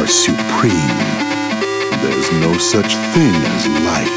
supreme. There's no such thing as light.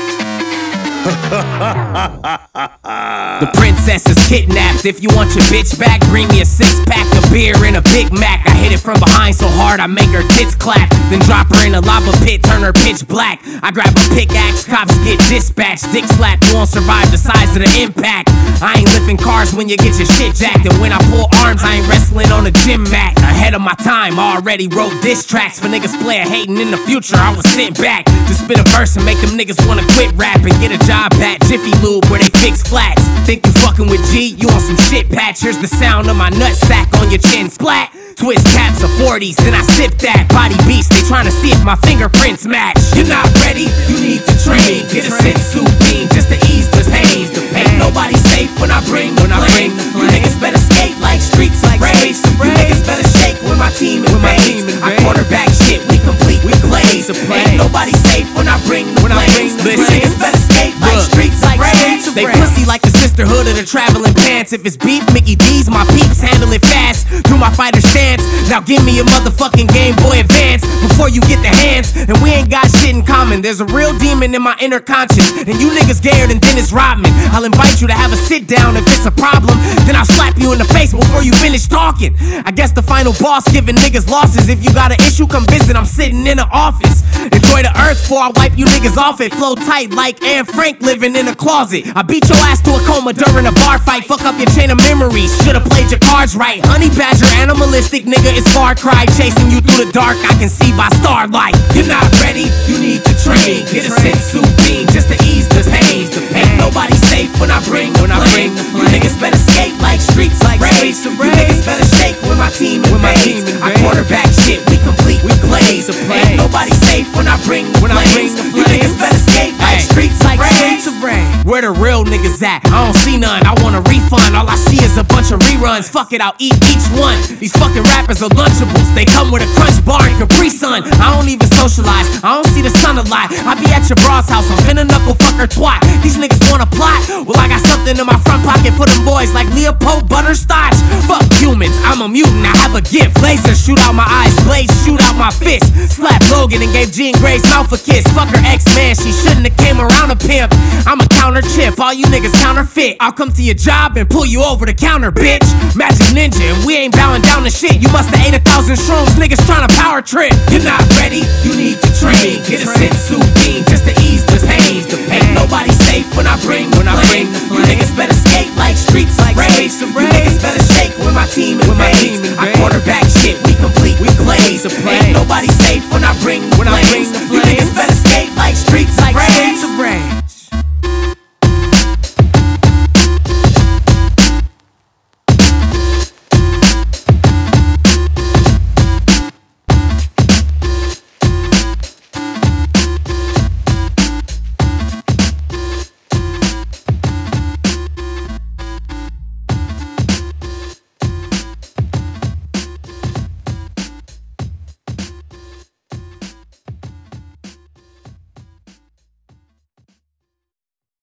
The princess is kidnapped. If you want your bitch back, bring me a 6-pack of beer and a Big Mac. I hit it from behind so hard I make her tits clap. Then drop her in a lava pit, turn her pitch black. I grab a pickaxe, cops get dispatched. Dick slap, you won't survive the size of the impact. I ain't lifting cars when you get your shit jacked. And when I pull arms, I ain't wrestling on a gym mat. Ahead of my time, I already wrote diss tracks. For niggas playin' hating in the future, I was sitting back. Just spit a verse and make them niggas wanna quit rap and get a job at Jiffy Lube where they fix flats. Think you fucking with G? You on some shit patch. Here's the sound of my nutsack on your chin. Splat. Twist caps of 40s, then I sip that. Body beast, they tryna see if my fingerprints match. You're not ready, you need to train. Get a sensu bean just to ease the pain. Ain't nobody safe when I bring the flame. You niggas better skate like streets like race. You niggas better shake when my team invades. I quarterback shit, we complete, we blaze. Ain't nobody safe when I bring the flames. You niggas better skate like streets like race. They pussy like the sisterhood of the traveling pants. If it's beef, Mickey D's, my peeps handle it fast. Do my fighter stance. Now give me a motherfucking Game Boy Advance before you get the hands. And we ain't got shit in common. There's a real demon in my inner conscience, and you niggas gayer than Dennis Rodman. I'll invite you to have a sit down if it's a problem. Then I'll slap you in the face before you finish talking. I guess the final boss giving niggas losses. If you got an issue, come visit. I'm sitting in the office. Enjoy the earth before I wipe you niggas off it. Flow tight like Anne Frank living in a closet. I beat your ass to a coma during a bar fight. Fuck up your chain of memories. Should've played your cards right. Honey badger, animalistic nigga, it's Far Cry. Chasing you through the dark, I can see by starlight. You're not ready, you need to train. Get a sensu bean just to ease the pain. Ain't nobody safe when I bring the flame. You niggas better skate like streets like race. You niggas better shake when my team invades. I quarterback shit, we complete, we blaze. Ain't nobody safe when I bring the flames. You niggas better skate like streets like race. Where the real niggas at? I don't see none, I want a refund. All I see is a bunch of reruns. Fuck it, I'll eat each one. These fucking rappers are lunchables. They come with a Crunch Bar and Capri Sun. I don't even socialize, I don't see the sun a lot. I be at your bra's house, I'm finna knuckle fuck her twat. These niggas wanna plot? Well, I got something in my front pocket for them boys like Leopold Butterscotch. Fuck humans, I'm a mutant, I have a gift. Laser shoot out my eyes, blades shoot out my fist. Slap Logan and gave Jean Grey's mouth a kiss. Fuck her ex-man, she shouldn't have came around a pimp. I'm a counter chip, all you niggas counterfeit. I'll come to your job and pull you over the counter, bitch. Magic Ninja, and we ain't bowing down to shit. You must have ate 1,000 shrooms, niggas tryna power trip. You're not ready, you need to train. Get a sensu bean just to ease the pain. Ain't nobody safe when I bring the flame. You niggas better skate like streets like race. You niggas better shake when my team invades. I quarterback shit, we complete, we blaze. Ain't